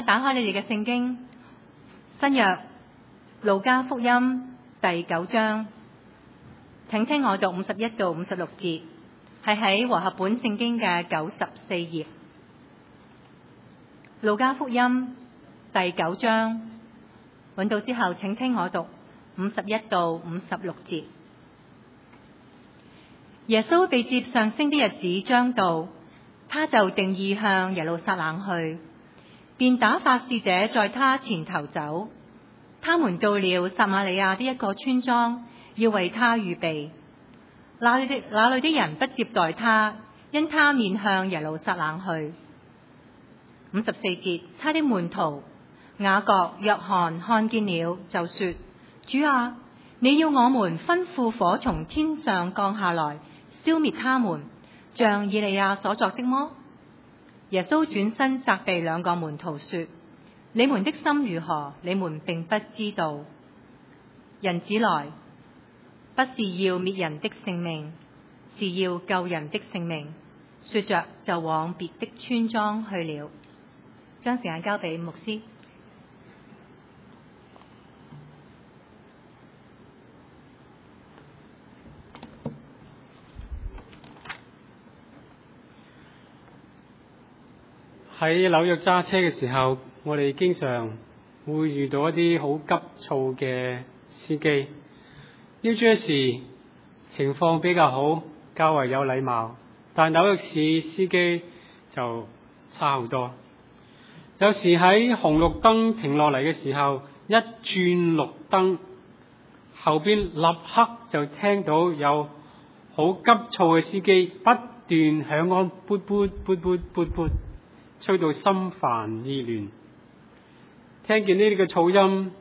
打開你哋嘅聖經，新約路加福音第9章，請聽我讀51到56節，係喺和合本聖經嘅94頁。路加福音第9章，揾到之後請聽我讀51到56節。耶穌被接上升的日子將到，他就定意向耶路撒冷去，便打發使者在他前頭走。他們到了撒瑪利亞的一個村莊，要為他預備。那裏的人不接待他，因他面向耶路撒冷去。54節，他的門徒雅各、約翰看見了，就說：主啊，你要我們吩咐火從天上降下來，消滅他們，像以利亞所作的麼？耶穌轉身責備兩個門徒說：你們的心如何，你們並不知道。人子來，不是要滅人的性命，是要救人的性命。說着就往別的村莊去了。將時間交俾牧師。 喺紐約揸車嘅時候，我哋經常會遇到一啲好急躁嘅司機。New Jersey情況比較好，較為有禮貌，但紐約市司機就差好多。有時喺紅綠燈停落嚟嘅時候，一轉綠燈，後邊立刻就聽到有好急躁嘅司機不斷響安，噗噗噗噗噗噗，吹到心煩意亂。聽見呢啲嘅噪音，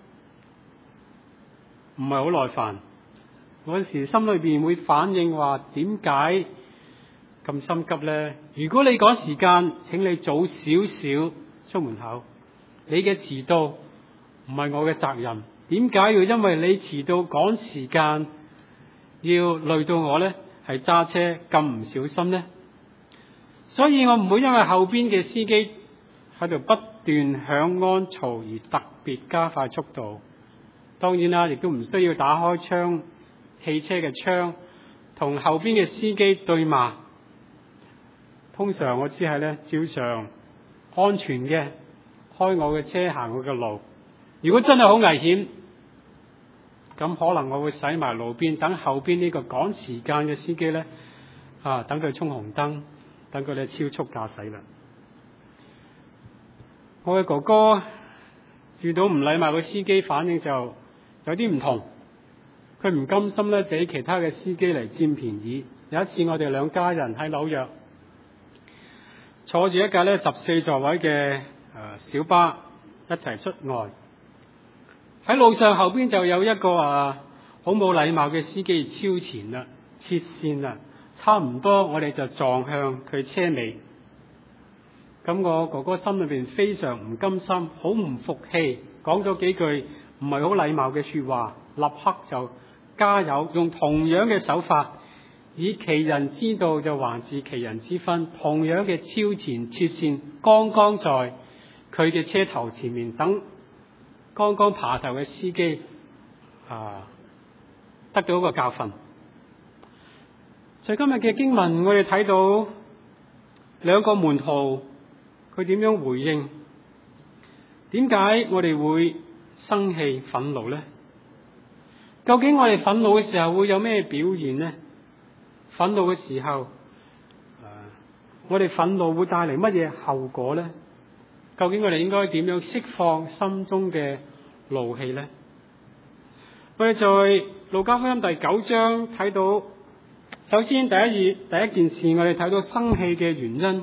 唔係好耐煩。嗰時心裏邊會反應話：點解咁心急呢？如果你趕時間，請你早少少出門口。你嘅遲到唔係我嘅責任，點解要因為你遲到趕時間要累到我呢？係揸車咁唔小心呢？所以我唔會因為後邊嘅司機喺度不斷響安嘈而特別加快速度。當然啦，亦都唔需要打開汽車嘅窗同後邊嘅司機對罵。通常我只係咧照常安全嘅開我嘅車行我嘅路。如果真係好危險，咁可能我會駛埋路邊，等後邊呢個趕時間嘅司機咧等佢衝紅燈，等佢咧超速駕駛啦。我嘅哥哥遇到唔禮貌嘅司機，反應就有啲唔同。佢唔甘心咧俾其他嘅司機嚟佔便宜。有一次我哋兩家人喺紐約坐住一架咧14座位嘅小巴一齊出外，喺路上後邊就有一個好冇禮貌嘅司機超前啦，切線啦，差唔多我哋就撞向佢車尾。咁我哥哥心裏邊非常唔甘心，好唔服氣，講咗幾句唔係好禮貌嘅說話，立刻就加油，用同樣嘅手法，以其人之道就還治其人之分，同樣嘅超前切線，剛剛在佢嘅車頭前面，等剛剛爬頭嘅司機得到一個教訓。在今日嘅經文，我哋睇到兩個門徒佢點樣回應？點解我哋會生氣憤怒呢？究竟我哋憤怒嘅時候會有咩表現呢？憤怒嘅時候，我哋憤怒會帶嚟乜嘢後果呢？究竟我哋應該點樣釋放心中嘅怒氣呢？我哋在路加福音第9章睇到，首先第一件事，我哋睇到生氣嘅原因。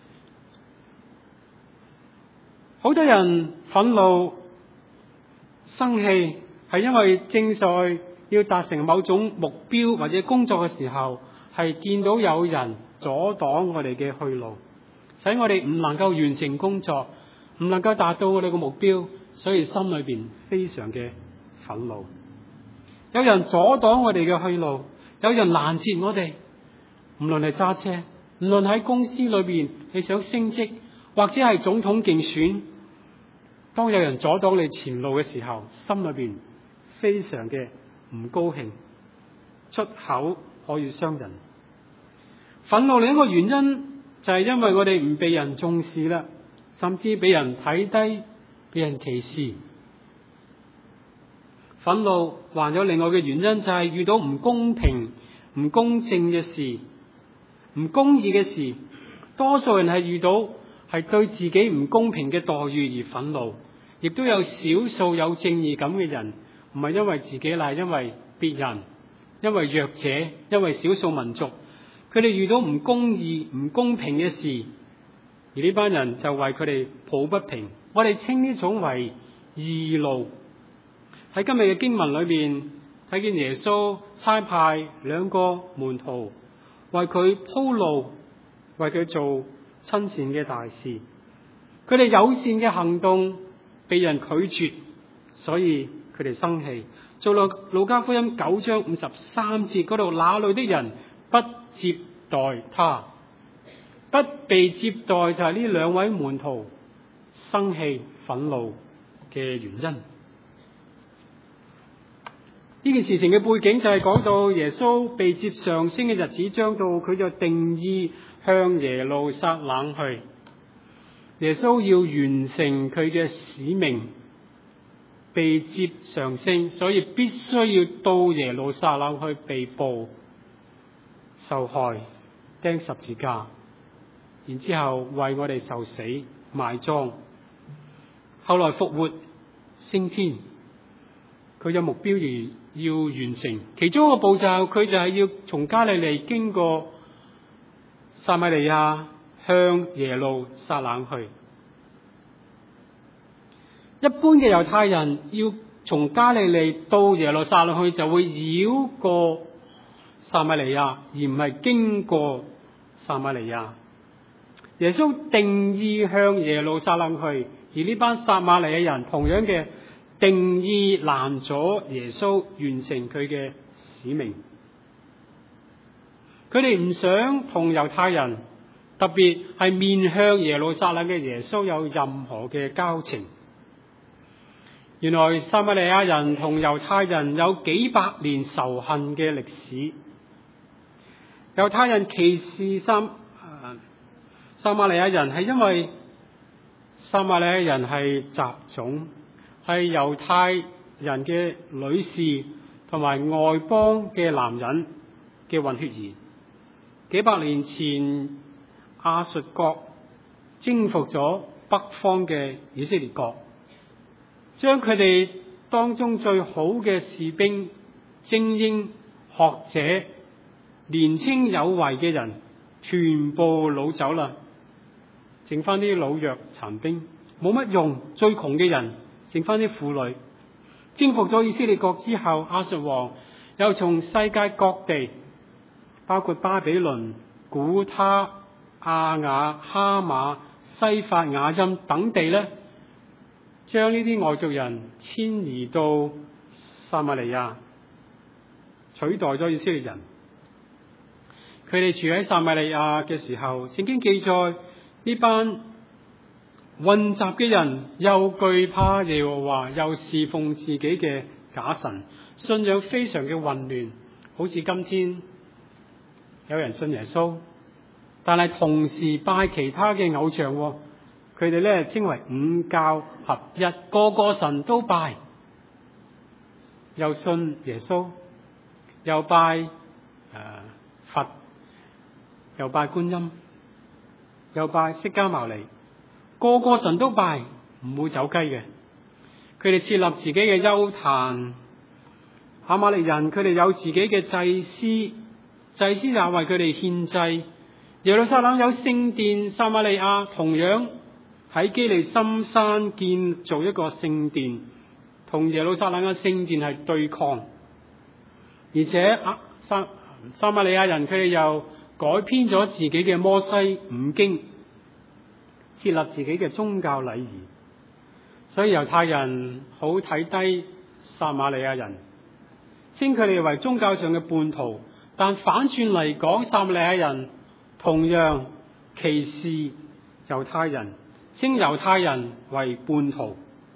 好多人憤怒、生氣係因為正在要達成某種目標或者工作嘅時候，係見到有人阻擋我哋嘅去路，使我哋唔能夠完成工作，唔能夠達到我哋嘅目標，所以心裏邊非常嘅憤怒。有人阻擋我哋嘅去路，有人攔截我哋，無論係揸車，無論喺公司裏邊你想升職，或者係總統競選， 當有人阻擋你前路嘅時候，心裏邊非常嘅唔高興，出口可以傷人。憤怒另一個原因就係因為我哋唔被人重視啦，甚至被人睇低、被人歧視。憤怒還有另外嘅原因，就係遇到唔公平、唔公正嘅事、唔公義嘅事。多數人係遇到係對自己唔公平嘅待遇而憤怒，亦都有少數有正義感嘅人，唔係因為自己，乃係因為別人，因為弱者，因為少數民族，佢哋遇到唔公義、唔公平嘅事，而呢班人就為佢哋抱不平。我哋稱呢種為義怒。喺今日嘅經文裏邊，睇見耶穌差派兩個門徒為佢鋪路，為佢做親善嘅大事。佢哋友善嘅行動被人拒絕，所以佢哋生氣。做到路加福音9章53節嗰度，那裏的人不接待他，不被接待就係呢兩位門徒生氣憤怒嘅原因。呢件事情嘅背景就係講到耶穌被接上升嘅日子將到，佢就定意向耶路撒冷去。耶穌要完成佢嘅使命，被接上升，所以必須要到耶路撒冷去被捕、受害、釘十字架，然之後為我哋受死、埋葬，後來復活、升天。佢有目標而要完成，其中一個步驟，佢就係要從加利利經過撒瑪利亞向耶路撒冷去。一般嘅猶太人要從加利利到耶路撒冷去，就會繞過撒瑪利亞，而唔係經過撒瑪利亞。耶穌定意向耶路撒冷去，而呢班撒瑪利亞人同樣嘅定意攔咗耶穌完成佢嘅使命。佢哋唔想同猶太人，特別係面向耶路撒冷嘅耶穌有任何嘅交情。原來撒瑪利亞人同猶太人有幾百年仇恨嘅歷史。猶太人歧視撒瑪利亞人，係因為撒瑪利亞人係雜種，係猶太人嘅女士同埋外邦嘅男人嘅混血兒。幾百年前，亞述國征服咗北方嘅以色列國，將佢哋當中最好嘅士兵、精英、學者、年青有為嘅人全部擄走啦，剩翻啲老弱殘兵，冇乜用。最窮嘅人剩翻啲婦女。征服咗以色列國之後，亞述王又從世界各地，包括巴比倫、古他、亞雅、哈馬、西法雅音等地咧，將呢啲外族人遷移到撒瑪利亞，取代咗以色列人。佢哋住喺撒瑪利亞嘅時候，聖經記載呢班混雜嘅人又懼怕耶和華，又侍奉自己嘅假神，信仰非常嘅混亂，好似今天有人信耶穌，但係同時拜其他嘅偶像。佢哋咧稱為五教合一，個個神都拜，又信耶穌，又拜佛，又拜觀音，又拜釋迦牟尼，個個神都拜，唔會走雞嘅。佢哋設立自己嘅邱壇，亞瑪力人佢哋有自己嘅祭司，祭司也為佢哋獻祭。耶路撒冷有聖殿，撒瑪利亞同樣喺基利心山建造一個聖殿，同耶路撒冷嘅聖殿係對抗。而且撒瑪利亞人佢哋又改編咗自己嘅摩西五經，設立自己嘅宗教禮儀。所以猶太人好睇低撒瑪利亞人，稱佢哋為宗教上嘅叛徒。但反轉嚟講，撒瑪利亞人同樣歧視猶太人，稱猶太人為叛徒。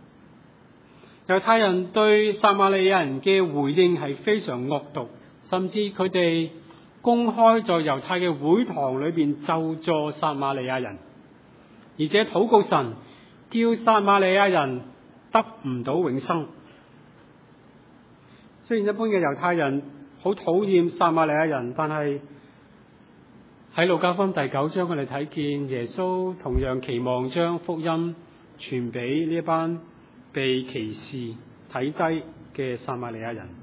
猶太人對撒瑪利亞人嘅回應係非常惡毒，甚至佢哋公開在猶太嘅會堂裏邊咒詛撒瑪利亞人，而且禱告神叫撒瑪利亞人得唔到永生。雖然一般嘅猶太人好討厭撒瑪利亞人，但係喺路加福音第9章，我哋睇見耶穌同樣期望將福音傳俾呢一班被歧視睇低嘅撒瑪利亞人。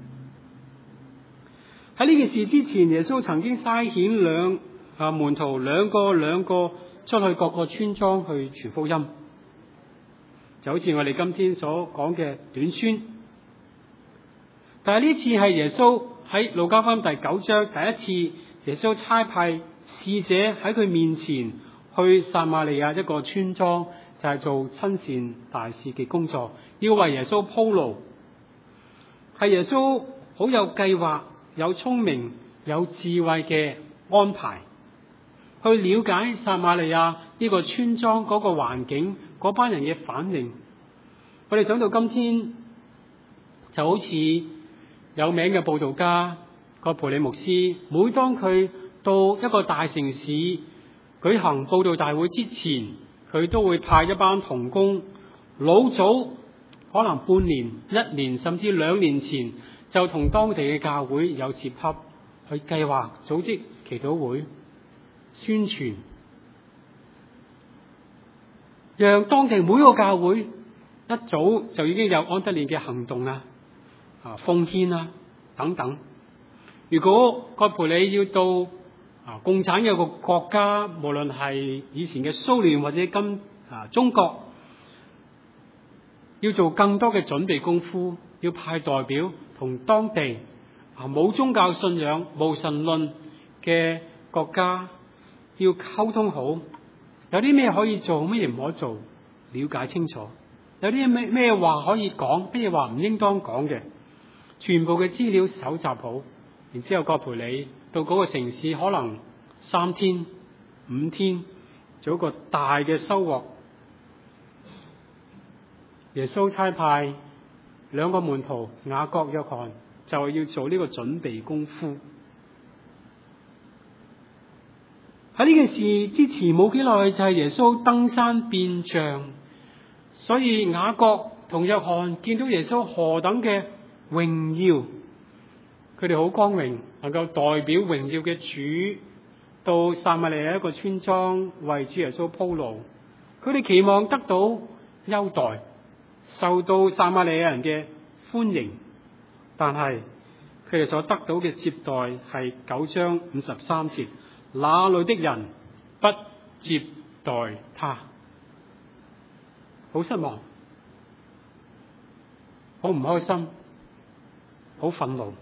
喺呢件事之前，耶穌曾經差遣門徒兩個出去各個村莊去傳福音，就好似我哋今天所講嘅短宣。但係呢次係耶穌喺路加福音第9章第一次，耶穌差派使者喺佢面前去撒瑪利亞一個村莊，就係做親善大使嘅工作，要為耶穌鋪路。係耶穌好有計劃、有聰明、有智慧嘅安排，去了解撒瑪利亞呢個村莊嗰個環境，嗰班人嘅反應。我哋想到今天就好似有名嘅佈道家葛培理牧師，每當佢到一個大城市舉行佈道大會之前，佢都會派一班同工，老早可能半年、1年甚至2年前就同當地嘅教會有接洽，去計劃組織祈禱會、宣傳，讓當地每個教會一早就已經有安德烈嘅行動奉獻等等。如果葛培理要到共產嘅一個國家，無論係以前嘅蘇聯或者中國，要做更多嘅準備功夫，要派代表同當地冇宗教信仰、無神論嘅國家要溝通好，有啲咩可以做，乜嘢唔可以做，了解清楚，有啲咩話可以講，咩話唔應當講嘅，全部嘅資料搜集好，然之後葛培理到嗰個城市，可能3天、5天做一個大嘅收穫。耶穌差派2個門徒雅各、約翰，就係要做呢個準備功夫。喺呢件事之前冇幾耐，就係耶穌登山變像，所以雅各同約翰見到耶穌何等嘅榮耀，佢哋好光榮，能夠代表榮耀嘅主到撒瑪利亞一個村莊為主耶穌鋪路。佢哋期望得到優待，受到撒瑪利亞人嘅歡迎，但係佢哋所得到嘅接待係9章53節，那裏的人不接待他，好失望，好唔開心，好憤怒。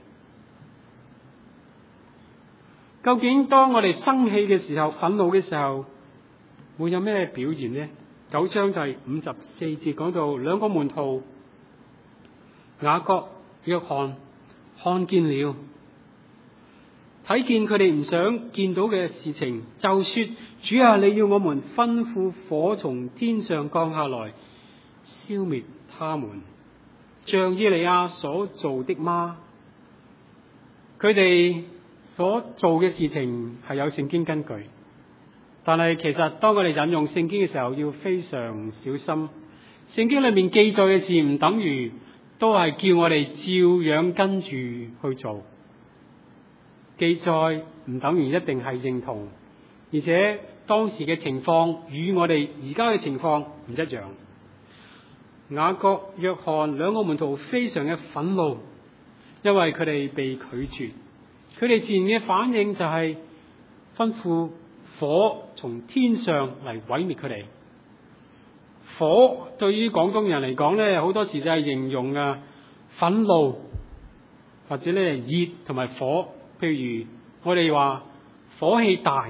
究竟當我哋生氣嘅時候、憤怒嘅時候，會有咩表現呢？9章第54節講到2個門徒雅各、約翰看見了，睇見佢哋唔想見到嘅事情，就說：主啊，你要我們吩咐火從天上降下來，消滅他們，像以利亞所做的嗎？佢哋所做嘅事情係有聖經根據，但係其實當我哋引用聖經嘅時候要非常小心。聖經裏面記載嘅事唔等於都係叫我哋照樣跟住去做，記載唔等於一定係認同，而且當時嘅情況與我哋而家嘅情況唔一樣。雅各、約翰2個門徒非常嘅憤怒，因為佢哋被拒絕。佢哋自然嘅反應就係吩咐火從天上嚟毀滅佢哋。火對於廣東人嚟講咧，好多時就係形容憤怒或者咧熱同埋火。譬如我哋話火氣大、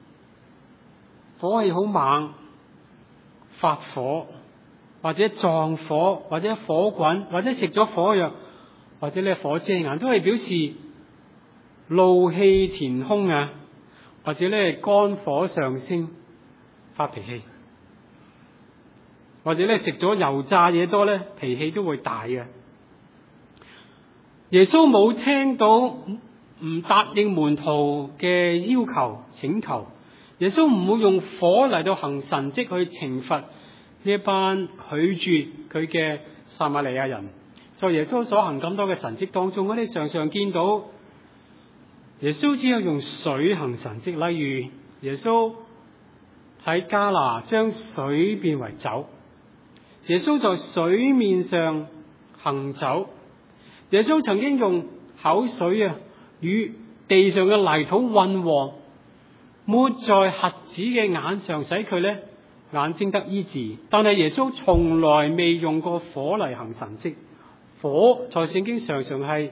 火氣好猛、發火，或者撞火，或者火滾，或者食咗火藥，或者咧火遮眼，都係表示怒氣填胸或者咧肝火上升，發脾氣。 或者咧食咗油炸嘢多咧，脾氣都會大嘅。耶穌冇聽到唔答應門徒嘅要求請求，耶穌唔會用火嚟到行神蹟去懲罰呢一班拒絕佢嘅撒瑪利亞人。在耶穌所行咁多嘅神蹟當中，我哋常常見到耶穌只有用水行神蹟，例如耶穌喺迦拿將水變為酒，耶穌在水面上行走，耶穌曾經用口水與地上嘅泥土混和，抹在瞎子嘅眼上，使佢咧眼睛得醫治。但係耶穌從來未用過火嚟行神蹟。火在聖經常常係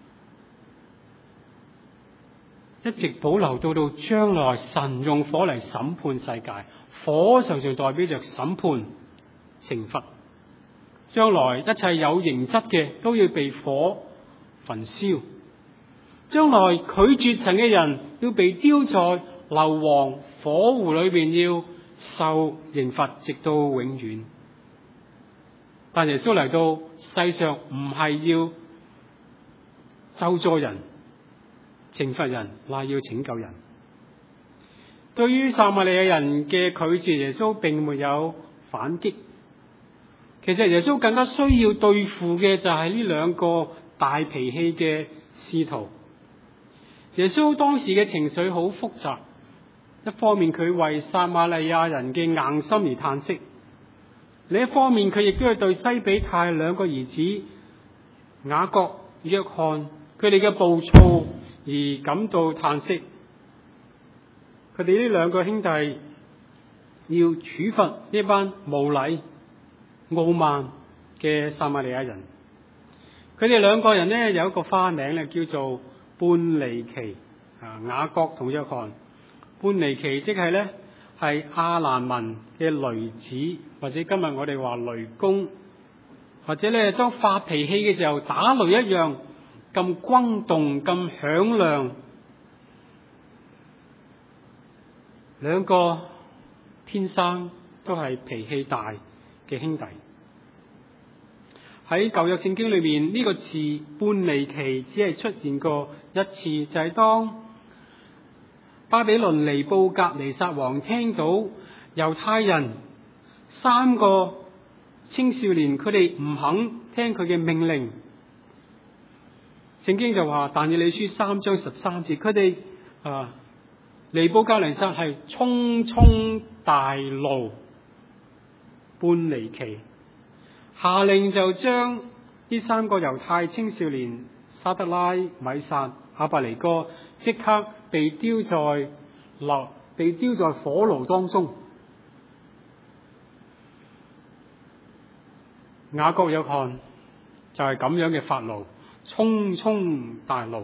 一直保留到將來神用火嚟審判世界。火常常代表着審判、懲罰。將來一切有形質嘅都要被火焚燒。將來拒絕神嘅人要被丟在硫磺火湖裏邊，要受刑罰直到永遠。但耶穌嚟到世上唔係要咒詛人、懲罰人，乃要拯救人。對於撒瑪利亞人嘅拒絕，耶穌並沒有反擊。其實耶穌更加需要對付嘅就係呢兩個大脾氣嘅使徒。耶穌當時嘅情緒好複雜，一方面佢為撒瑪利亞人嘅硬心而嘆息，另一方面佢亦都係對西比泰兩個兒子雅各、約翰佢哋嘅暴躁而感到嘆息。佢哋呢兩個兄弟要處罰呢班無禮傲慢嘅撒瑪利亞人。佢哋兩個人呢，有一個花名咧，叫做半尼奇。雅各同約翰，半尼奇即係咧係亞蘭文嘅雷子，或者今日我哋話雷公，或者咧當發脾氣嘅時候打雷一樣咁轟動、咁響亮。兩個天生都係脾氣大嘅兄弟。喺舊約聖經裏面，呢個字半尼奇只係出現過一次，就係當巴比倫尼布甲尼撒王聽到猶太人3個青少年佢哋唔肯聽佢嘅命令，聖經就話但以理書3章13節，佢哋尼布甲尼撒係沖沖大怒，半尼奇下令就將呢3個猶太青少年沙得拉、米煞、亞伯尼哥即刻被丟在火爐當中。雅各、約翰就係咁樣嘅發怒，沖沖大怒。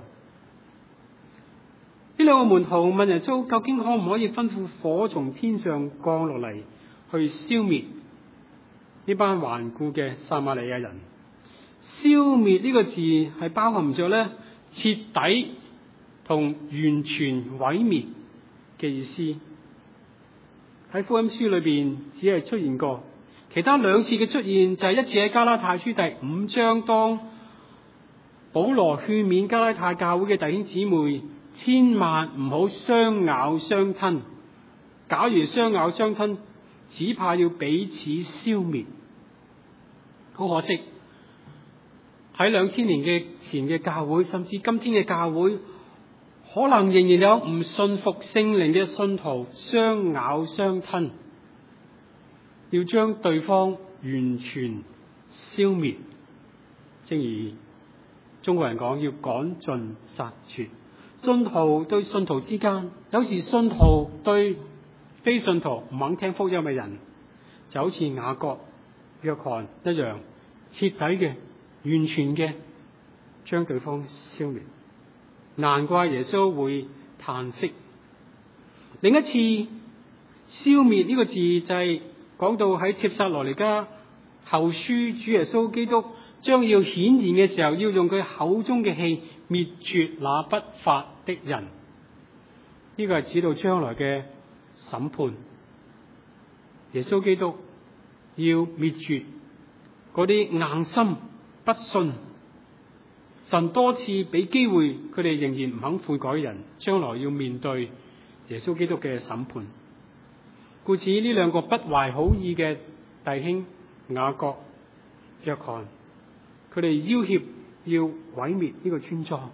呢兩個門徒問耶穌究竟可唔可以吩咐火從天上降落嚟去消滅呢班頑固嘅撒瑪利亞人？消滅呢個字係包含着咧徹底同完全毀滅嘅意思。喺福音書裏邊只係出現過，其他2次嘅出現就係一次喺加拉太書第5章，當保羅勸勉加拉太教會嘅弟兄姊妹千萬唔好相咬相吞，假如相咬相吞，只怕要彼此消滅。好可惜，喺2000年嘅前嘅教會，甚至今天嘅教會，可能仍然有唔信服聖靈嘅信徒相咬相吞，要將對方完全消滅。正如中國人講，要趕盡殺絕。信徒對信徒之間，有時信徒對非信徒唔肯聽福音嘅人，就好似雅各、約翰一樣，徹底嘅、完全嘅將對方消滅。難怪耶穌會嘆息。另一次消滅呢個字就係講到喺帖撒羅尼迦後書，主耶穌基督將要顯現嘅時候，要用佢口中嘅氣滅絕那不法的人。呢個係指到將來嘅審判。耶穌基督要滅絕嗰啲硬心不信。神多次俾機會佢哋仍然唔肯悔改嘅人，將來要面對耶穌基督嘅審判。故此呢兩個不懷好意嘅弟兄雅各、約翰，佢哋要挾要毀滅呢個村莊。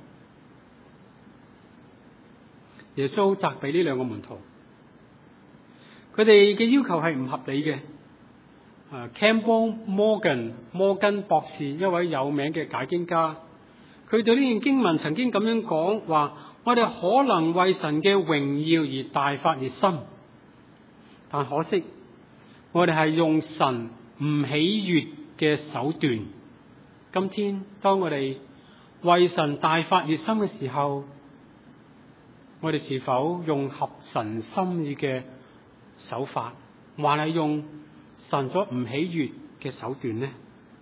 耶穌責備呢兩個門徒，佢哋嘅要求係唔合理嘅。Campbell Morgan 摩根博士，一位有名嘅解經家，佢對呢段經文曾經咁樣講話：我哋可能為神嘅榮耀而大發熱心，但可惜我哋係用神唔喜悅嘅手段。今天當我哋為神大發熱心嘅時候，我哋是否用合神心意嘅手法，還係用神所唔喜悅嘅手段呢？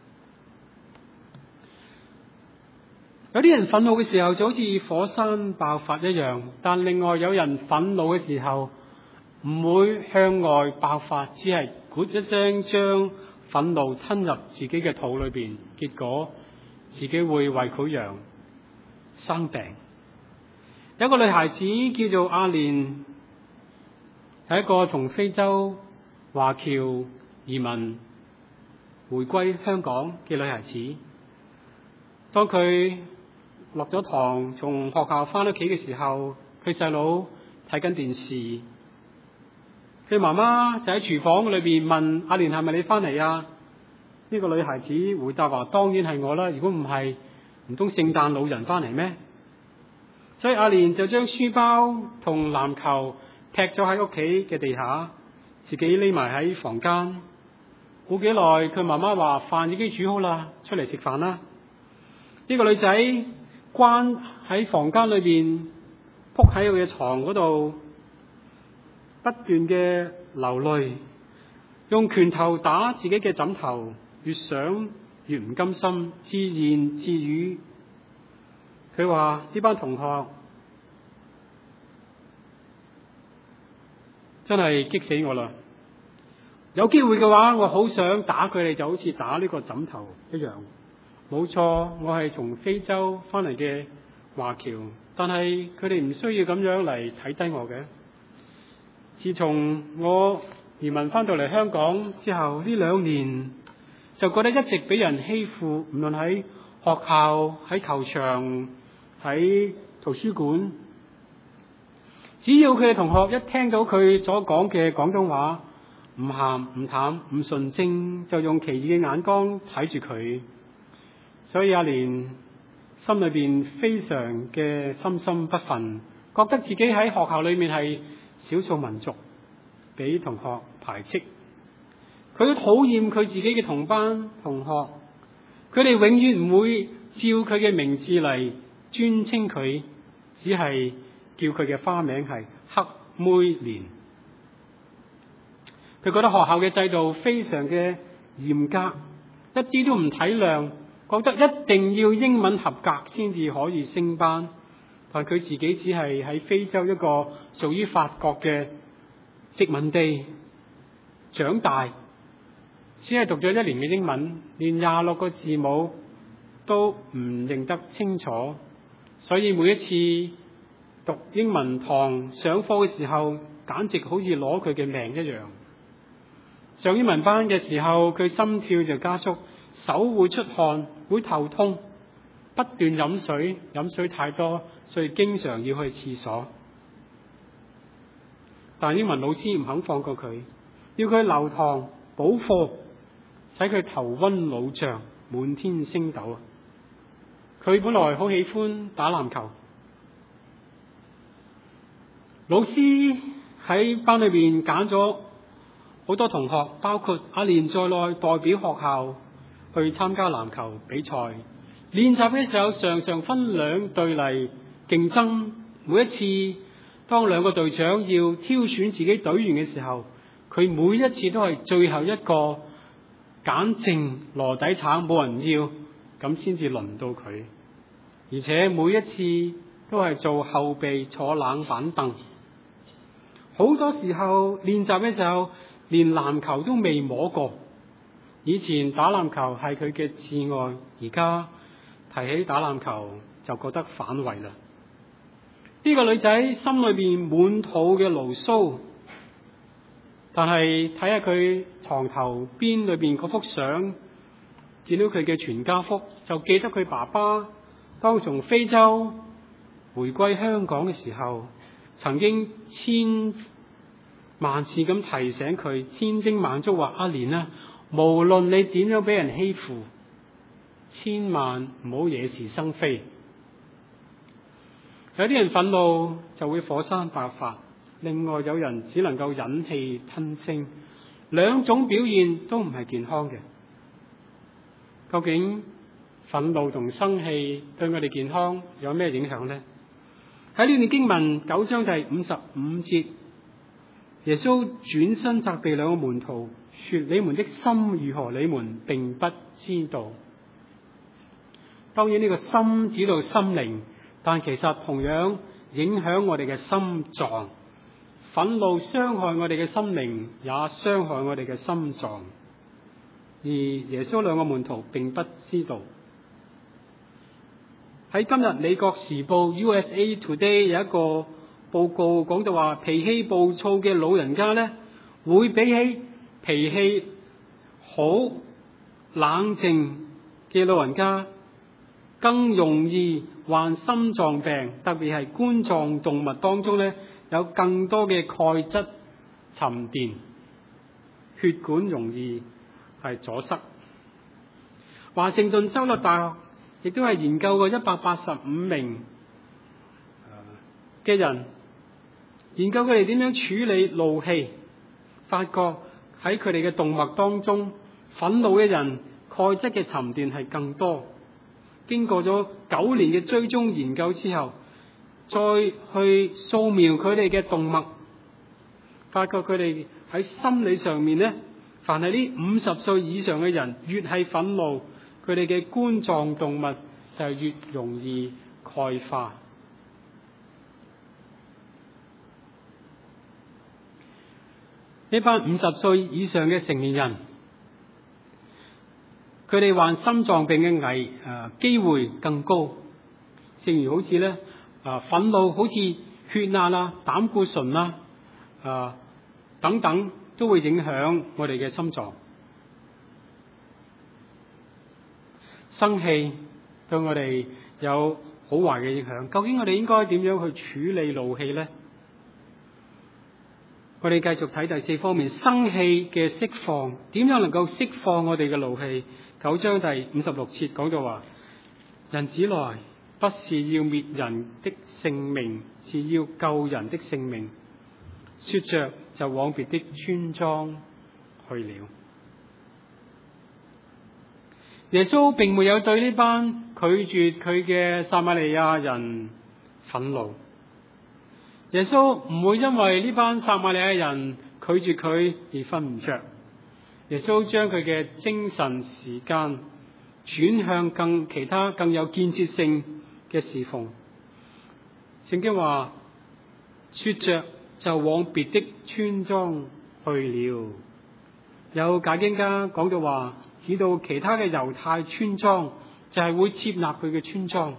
有啲人憤怒嘅時候就好似火山爆發一樣，但另外有人憤怒嘅時候唔會向外爆發，只係咕一聲將憤怒吞入自己嘅肚裏邊，結果自己會胃潰瘍生病。有一個女孩子叫做阿蓮，係一個從非洲華僑移民回歸香港嘅女孩子。當佢落咗堂從學校翻屋企嘅時候，佢細佬睇緊電視，佢媽媽就喺廚房裏邊問阿蓮：係咪你翻嚟啊？呢個女孩子回答話：當然係我啦，如果唔係，唔通聖誕老人翻嚟咩？所以阿蓮就將書包同籃球踢咗喺屋企嘅地下，自己匿埋喺房間。冇幾耐，佢媽媽話：飯已經煮好啦，出嚟食飯啦。呢個女仔關喺房間裏邊，仆喺佢嘅床嗰度，不斷嘅流淚，用拳頭打自己嘅枕頭，越想越唔甘心，自言自語。佢話：呢班同學真係激死我啦！有機會嘅話，我好想打佢哋，就好似打呢個枕頭一樣。冇錯，我係從非洲翻嚟嘅華僑，但係佢哋唔需要咁樣嚟睇低我嘅。自從我移民翻到嚟香港之後，呢2年就覺得一直俾人欺負，無論喺學校、喺球場、喺圖書館，只要佢哋同學一聽到佢所講嘅廣東話，唔鹹唔淡唔純正，就用奇異嘅眼光睇住佢。所以阿蓮心裏邊非常嘅深深不忿，覺得自己喺學校裏面係少數民族，俾同學排斥。佢都討厭佢自己嘅同班同學，佢哋永遠唔會照佢嘅名字嚟尊稱佢，只係叫佢嘅花名係黑妹蓮。佢覺得學校嘅制度非常嘅嚴格，一啲都唔體諒，覺得一定要英文合格先至可以升班。但佢自己只係喺非洲一個屬於法國嘅殖民地長大，只係讀咗1年嘅英文，連26個字母都唔認得清楚。所以每一次讀英文堂上課嘅時候，簡直好似攞佢嘅命一樣。上英文班嘅時候，佢心跳就加速，手會出汗，會頭痛，不斷飲水，飲水太多，所以經常要去廁所。但英文老師唔肯放過佢，要佢留堂補課，使佢頭昏腦脹，滿天星斗。佢本來好喜歡打籃球，老師喺班裏邊揀咗好多同學，包括阿蓮在內，代表學校去參加籃球比賽。練習嘅時候，常常分2隊嚟競爭。每一次當2個隊長要挑選自己隊員嘅時候，佢每一次都係最後一個揀剩籮底橙，冇人要，咁先至輪到佢。而且每一次都係做後備，坐冷板凳。好多時候練習嘅時候，連籃球都未摸過， 以前打籃球係佢嘅摯愛，而家提起打籃球就覺得反胃啦。呢個女仔心裏邊滿肚嘅牢騷，但係睇下佢床頭邊裏邊嗰幅相，見到佢嘅全家福，就記得佢爸爸當從非洲回歸香港嘅時候，曾經千萬次咁提醒佢，千叮萬囑話：阿蓮啊，無論你點樣俾人欺負，千萬唔好惹是生非。有啲人憤怒就會火山爆發，另外有人只能夠忍氣吞聲，兩種表現都唔係健康嘅。究竟憤怒同生氣對我哋健康有咩影響呢？喺呢段經文9章第55節，耶穌轉身責備兩個門徒，說：你們的心如何，你們並不知道。當然呢個心指到心靈，但其實同樣影響我哋嘅心臟。憤怒傷害我哋嘅心靈，也傷害我哋嘅心臟。而耶穌兩個門徒並不知道。喺今日美國時報 USA Today 有一個報告講到話，脾氣暴躁嘅老人家咧，會比起脾氣好冷靜嘅老人家更容易患心臟病，特別係冠狀動脈當中咧有更多嘅鈣質沉澱，血管容易係阻塞。華盛頓州立大學亦都係研究過185名嘅人，研究佢哋點樣處理怒氣，發覺喺佢哋嘅動脈當中，憤怒嘅人鈣質嘅沉澱係更多。經過咗9年嘅追蹤研究之後，再去掃描佢哋嘅動脈，發覺佢哋喺心理上面咧，凡係呢50歲以上嘅人，越係憤怒，佢哋嘅冠狀動脈就越容易鈣化。呢班50歲以上嘅成年人，佢哋患心臟病嘅機會更高。正如好似咧憤怒，好似血壓啊、膽固醇啊等等，都會影響我哋嘅心臟。生氣對我哋有好壞嘅影響，究竟我哋應該點樣去處理怒氣呢？我哋繼續睇第4方面，生氣嘅釋放，點樣能夠釋放我哋嘅怒氣？9章第56節講到話：人子來不是要滅人的性命，是要救人的性命。說着就往別的村莊去了。耶穌並沒有對呢班拒絕佢嘅撒瑪利亞人憤怒。耶穌唔會因為呢班撒瑪利亞人拒絕佢而瞓唔着。耶穌將佢嘅精神時間轉向其他更有建設性嘅侍奉。聖經話：說着就往別的村莊去了。有解經家講到話，指到其他嘅猶太村莊就係會接納佢嘅村莊。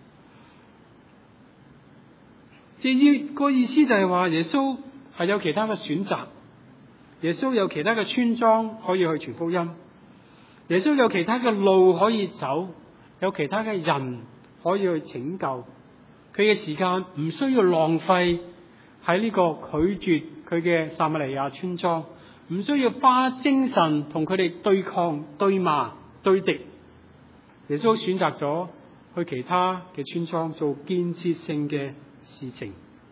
至於個意思就係話，耶穌係有其他嘅選擇，耶穌有其他嘅村莊可以去傳福音，耶穌有其他嘅路可以走，有其他嘅人可以去拯救。佢嘅時間唔需要浪費喺呢個拒絕佢嘅撒瑪利亞村莊，唔需要花精神同佢哋對抗、對罵、對敵。耶穌選擇咗去其他嘅村莊做建設性嘅事情。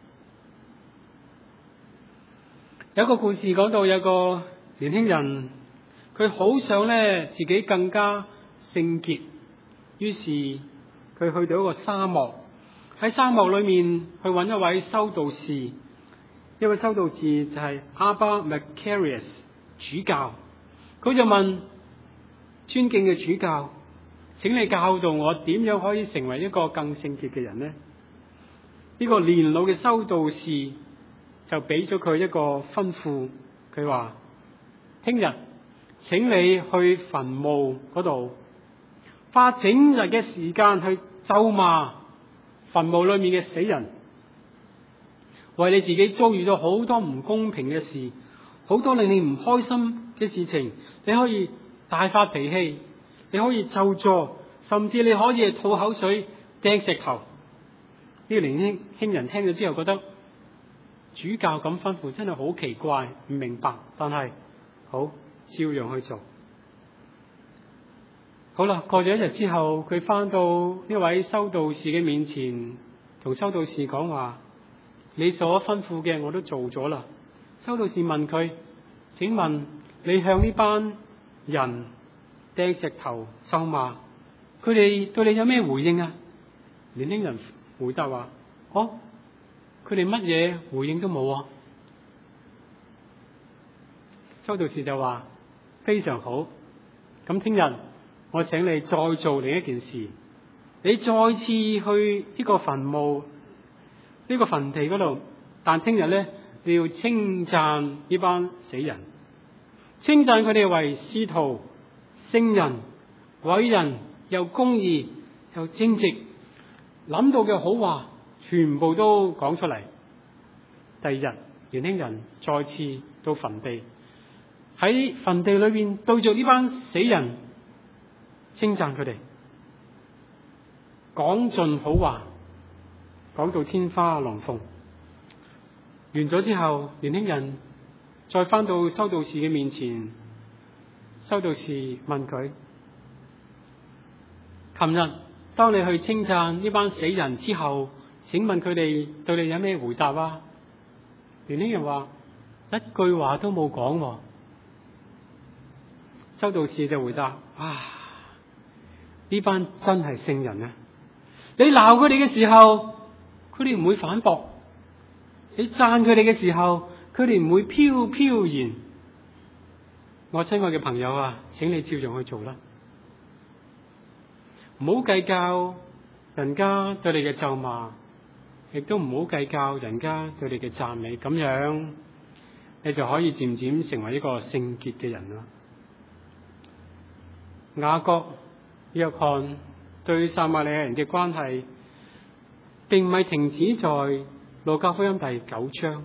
有一個故事講到，有個年輕人，佢好想咧自己更加聖潔，於是佢去到一個沙漠，喺沙漠裏面去揾一位修道士。一位修道士就係阿巴麥卡里斯主教，佢就問尊敬嘅主教，請你教導我點樣可以成為一個更聖潔嘅人呢？呢個年老嘅修道士就俾咗佢一個吩咐，佢話：聽日請你去墳墓嗰度，花整日嘅時間去咒罵墳墓裏面嘅死人，為你自己遭遇到好多唔公平嘅事，好多令你唔開心嘅事情，你可以大發脾氣，你可以咒詛，甚至你可以吐口水、掟石頭。呢個年輕人聽咗之後覺得主教咁吩咐真係好奇怪，唔明白，但係好照樣去做。好啦，過咗一日之後，佢翻到呢位修道士嘅面前，同修道士講話：你所吩咐嘅我都做咗啦。修道士問佢：請問你向呢班人掟石頭咒罵，佢哋對你有咩回應啊？年輕人回答話：佢哋乜嘢回應都冇啊。修道士就話：非常好，咁聽日我請你再做另一件事，你再次去呢個墳墓呢個墳地嗰度，但聽日咧你要稱讚呢班死人，稱讚佢哋為使徒、聖人、偉人，又公義又正直，諗到嘅好話全部都講出嚟。第二日，年輕人再次到墳地，喺墳地裏邊對住呢班死人稱讚佢哋，講盡好話，講到天花龍鳳。完咗之後，年輕人再翻到修道士嘅面前，修道士問佢：琴日當你去稱讚呢班死人之後，請問佢哋對你有咩回答啊？年輕人話：一句話都冇講。修道士就回答：呢班真係聖人啊！你鬧佢哋嘅時候，佢哋唔會反駁；你讚佢哋嘅時候，佢哋唔會飄飄然。我親愛嘅朋友啊，請你照樣去做啦，唔好計較人家對你嘅咒罵，亦都唔好計較人家對你嘅讚美，咁樣你就可以漸漸成為一個聖潔嘅人啦。雅各、約翰對撒瑪利亞人嘅關係，並唔係停止在路加福音第9章。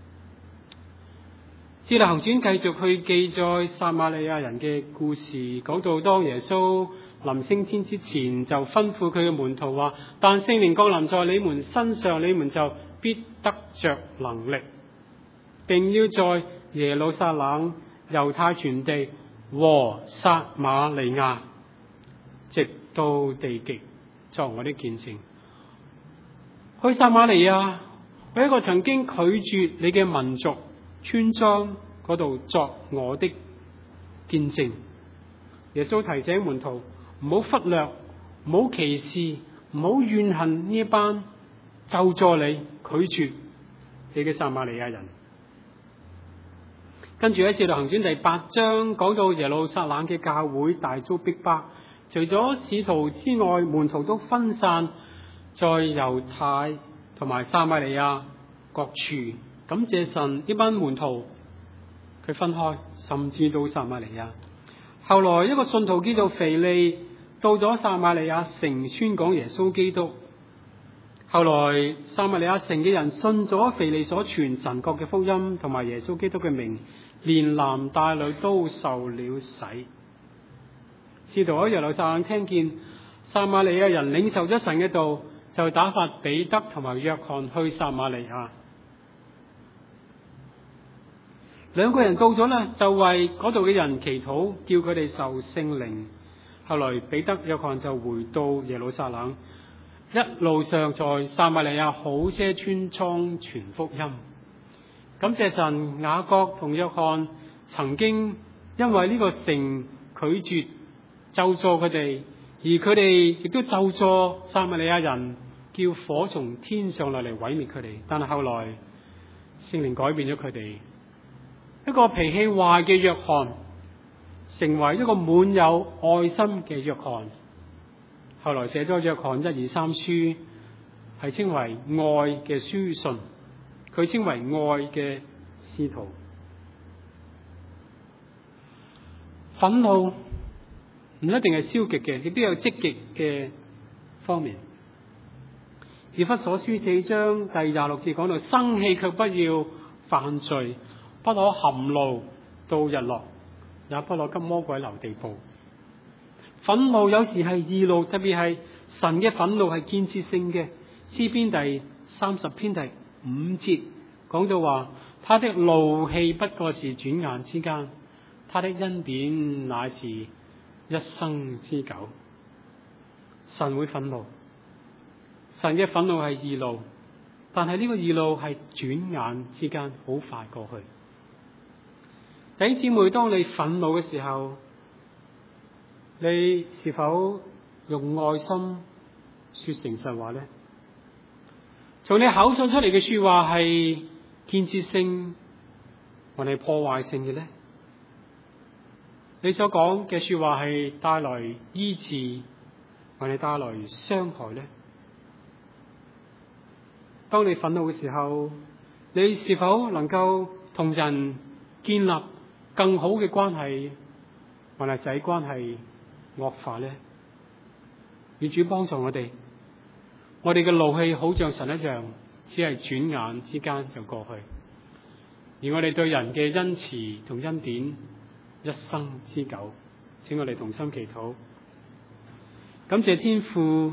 使徒行傳繼續去記載撒瑪利亞人嘅故事，講到當耶穌臨升天之前，就吩咐佢嘅門徒話：但聖靈降臨在你們身上，你們就必得着能力，並要在耶路撒冷、猶太全地和撒瑪利亞直到地極作我的見證。去撒瑪利亞，去一個曾經拒絕你嘅民族村莊嗰度作我的見證。耶穌提醒門徒唔好忽略，唔好歧視，唔好怨恨呢一班咒詛你、拒絕你嘅撒瑪利亞人。跟住喺《使徒行傳》第8章講到耶路撒冷嘅教會大遭逼迫，除咗使徒之外，門徒都分散在猶太同埋撒瑪利亞各處。感謝神，呢班門徒佢分開，甚至到撒瑪利亞。後來一個信徒叫做腓利到咗撒瑪利亞城宣講耶穌基督。後來撒瑪利亞城嘅人信咗腓利所傳神國嘅福音同埋耶穌基督嘅名，連男帶女都受了洗。使徒喺耶路撒冷聽見撒瑪利亞人領受咗神嘅道，就打發彼得同埋約翰去撒瑪利亞。兩個人到咗呢，就為嗰度嘅人祈禱，叫佢哋受聖靈。後來彼得、約翰就回到耶路撒冷，一路上在撒瑪利亞好些村莊傳福音。感謝神，雅各同約翰曾經因為呢個城拒絕咒詛佢哋，而佢哋亦都咒詛撒瑪利亞人，叫火從天上落嚟毀滅佢哋。但係後來聖靈改變咗佢哋，一個脾氣壞嘅約翰成為一個滿有愛心嘅約翰。後來寫咗約翰1、2、3書，係稱為愛嘅書信，佢稱為愛嘅使徒。 憤怒唔一定係消極嘅，亦都有積極嘅方面。以弗所書4章第26節講到：生氣卻不要犯罪，不可含怒到日落，也不可給魔鬼留地步。憤怒有時係義怒，特別係神嘅憤怒係建設性嘅。詩篇第30篇第5節講到話：他的怒氣不過是轉眼之間，他的恩典乃是一生之久。神會憤怒，神嘅憤怒係義怒，但係呢個義怒係轉眼之間好快過去。弟兄姊妹，當你憤怒嘅時候，你是否用愛心說誠實話呢？從你口所出嚟嘅說話係建設性還係破壞性嘅呢？你所講嘅說話係帶來醫治還係帶來傷害呢？當你憤怒嘅時候，你是否能夠同人建立更好嘅關係，還係使關係惡化呢？願主幫助我哋，我哋嘅怒氣好像神一樣，只係轉眼之間就過去，而我哋對人嘅恩慈同恩典一生之久。請我哋同心祈禱。感謝天父，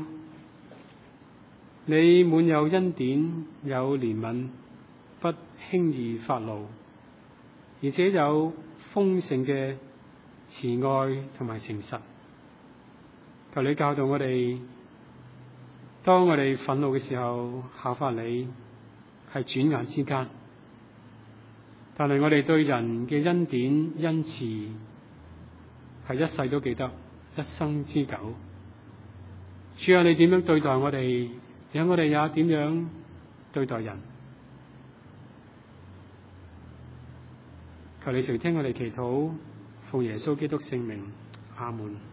你滿有恩典，有憐憫，不輕易發怒，而且有豐盛嘅慈愛同埋誠實。求你教導我哋，當我哋憤怒嘅時候，效法你係轉眼之間，但係我哋對人嘅恩典恩慈係一世都記得，一生之久。主啊，你點樣對待我哋，讓我哋也點樣對待人。求你垂聽我哋祈禱，奉耶穌基督聖名，阿門。